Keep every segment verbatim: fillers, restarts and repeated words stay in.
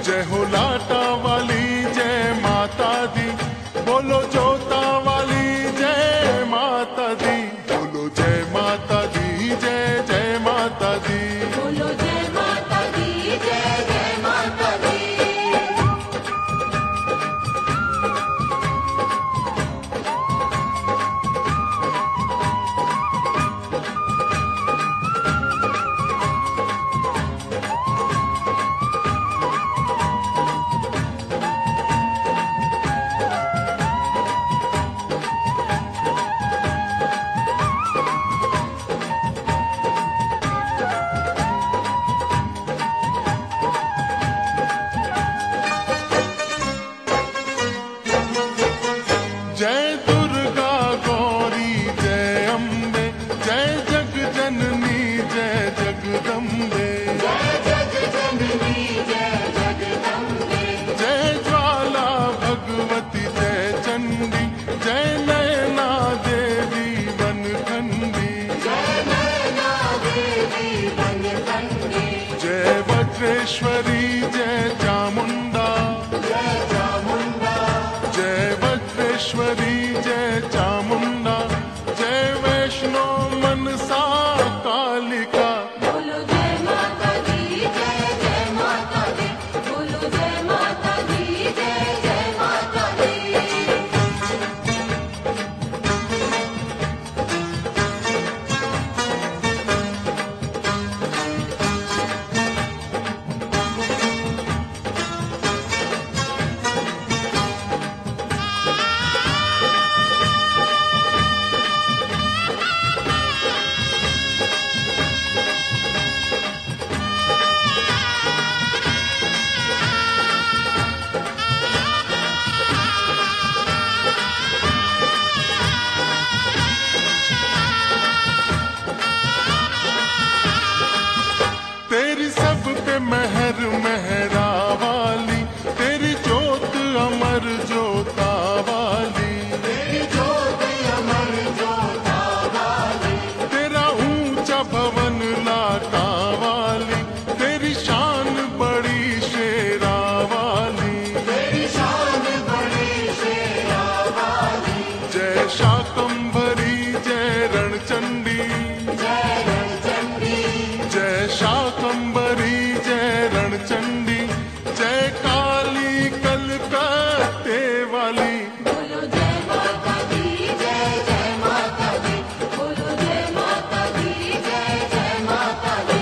जय हो लाटा वाली जय माता दी, बोलो जोता वाली जय माता दी, बोलो जय माता दी जय जय माता दी, बोलो जय माता दी जय जय माता दी। जय दुर्गा गौरी जय अम्बे, जय जग जननी जय जगदम्बे, जय जग जननी जय जगदम्बे, जय ज्वाला भगवती जय चंडी, जय नयना देवी वनखंडी, जय नैना देवी वनखंडी, जय वज्रेश्वरी जय चामुंडा, जय चामुंडा, जय वज्रेश्वरी जय चामुंडा, जय वैष्णो मनसा कालिका, बोलो जय माता दी जय जय माता दी, बोलो जय माता दी जय जय माता दी। तेरी सब पे मेहर मेहरा वाली, तेरी जोत अमर जोता वाली, तेरी ज्योत अमर ज्योता वाली, तेरा ऊंचा भवन लाटा वाली, तेरी शान बड़ी शेरा वाली, तेरी शान बड़ी शेरा वाली, जय शाकंभरी जय रणचंडी, जय रणचंडी, जय शाकंभरी जय रणचंडी, जय काली कलकत्ते वाली, बोलो जय माता दी जय जय माता दी, बोलो जय माता दी जय जय माता दी।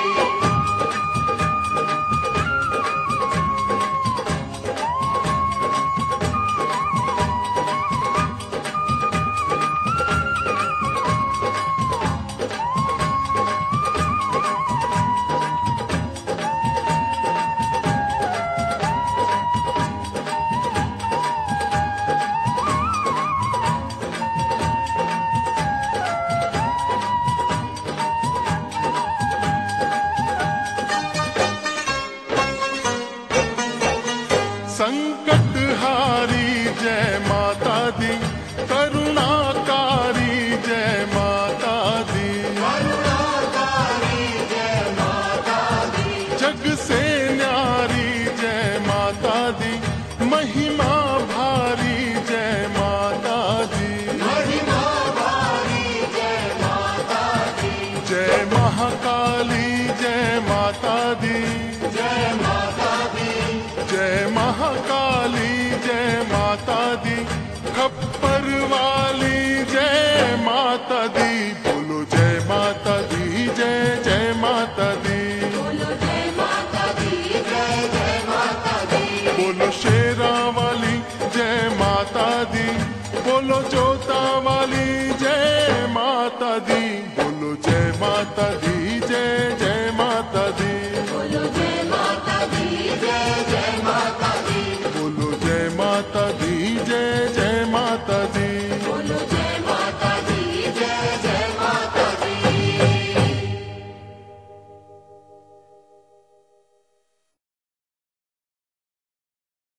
संकट हारी जय माता दी, करुणाकारी जय माता दी, करुणाकारी जय माता दी, जग से न्यारी जय माता दी, महिमा भारी जय माता दी, महिमा भारी जय माता दी, जय महाकाली जय माता दी, जय माता दी, जय महाकाली जय माता दी, खप्पर वाली जय माता दी, बोलो जय माता दी जय जय माता दी, बोलो जय माता दी जय जय माता दी, बोलो शेरा वाली जय माता दी, बोलो जोता वाली जय माता दी,